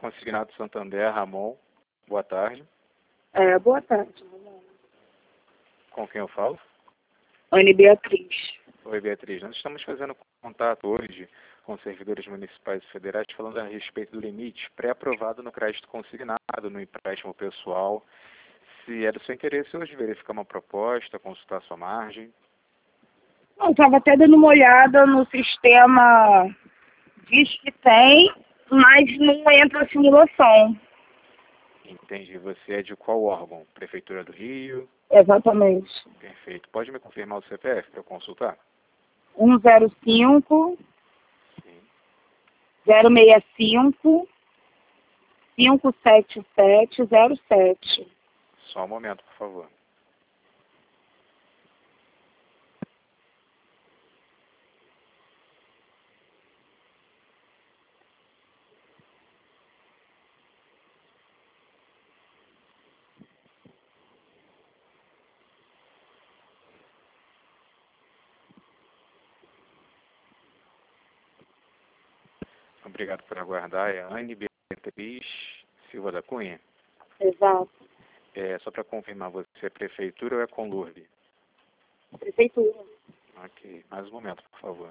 Consignado Santander, Ramon. Boa tarde. Boa tarde. Com quem eu falo? Anne Beatriz. Oi, Beatriz. Nós estamos fazendo contato hoje com servidores municipais e federais falando a respeito do limite pré-aprovado no crédito consignado, no empréstimo pessoal. Se é do seu interesse hoje verificar uma proposta, consultar sua margem. Eu estava até dando uma olhada no sistema, diz que tem, mas não entra a simulação. Entendi. Você é de qual órgão? Prefeitura do Rio? Exatamente. Perfeito. Pode me confirmar o CPF para eu consultar? 105 Sim. 065 57707. Só um momento, por favor. Obrigado por aguardar. É Anne Beatriz Silva da Cunha. Exato. Só para confirmar, você é prefeitura ou é Conlurb? Prefeitura. Ok. Mais um momento, por favor.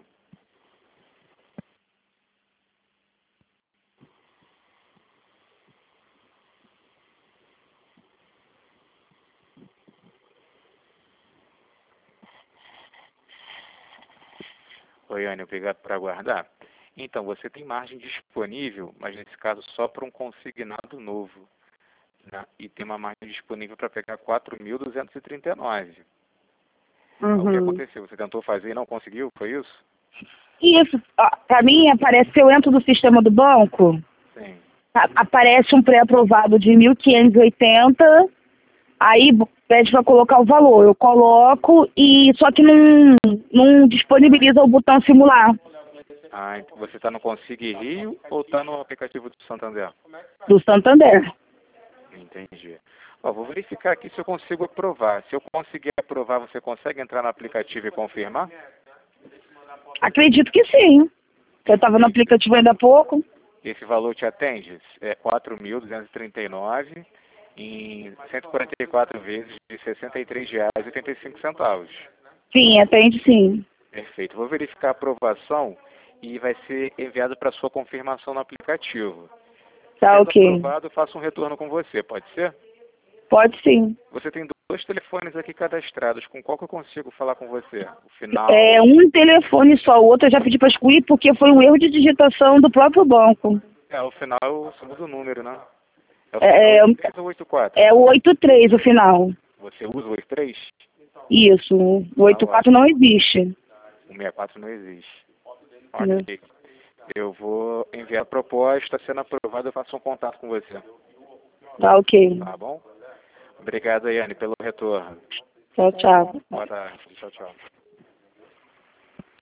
Oi, Anne, obrigado por aguardar. Então, você tem margem disponível, mas nesse caso só para um consignado novo, né? E tem uma margem disponível para pegar 4.239. O que aconteceu? Você tentou fazer e não conseguiu? Foi isso? Isso, para mim, aparece, se eu entro no sistema do banco, Sim. aparece um pré-aprovado de 1.580, aí pede para colocar o valor. Eu coloco, e só que não disponibiliza o botão simular Então você está no Consigue Rio ou está no aplicativo do Santander? do Santander. Entendi. Vou verificar aqui se eu consigo aprovar. Se eu conseguir aprovar, você consegue entrar no aplicativo e confirmar? Acredito que sim. Eu estava no aplicativo ainda há pouco. Esse valor te atende? É 4.239 em 144 vezes de R$ 63,85. Sim, atende sim. Perfeito. Vou verificar a aprovação e vai ser enviado para sua confirmação no aplicativo. Tá, Sendo ok. aprovado, eu faço um retorno com você, pode ser? Pode sim. Você tem 2 telefones aqui cadastrados. Com qual que eu consigo falar com você? O final... Um telefone só, o outro eu já pedi para excluir porque foi um erro de digitação do próprio banco. O final eu muda o número, né? É o 83 ou 84? É o 83 o final. Você usa o 83? Isso, o 84 não existe. O 64 não existe. Né? Ok. Eu vou enviar a proposta, sendo aprovado eu faço um contato com você. Tá, ok. Tá bom? Obrigado, Yane, pelo retorno. Tchau, tchau. Boa tarde. Tchau, tchau.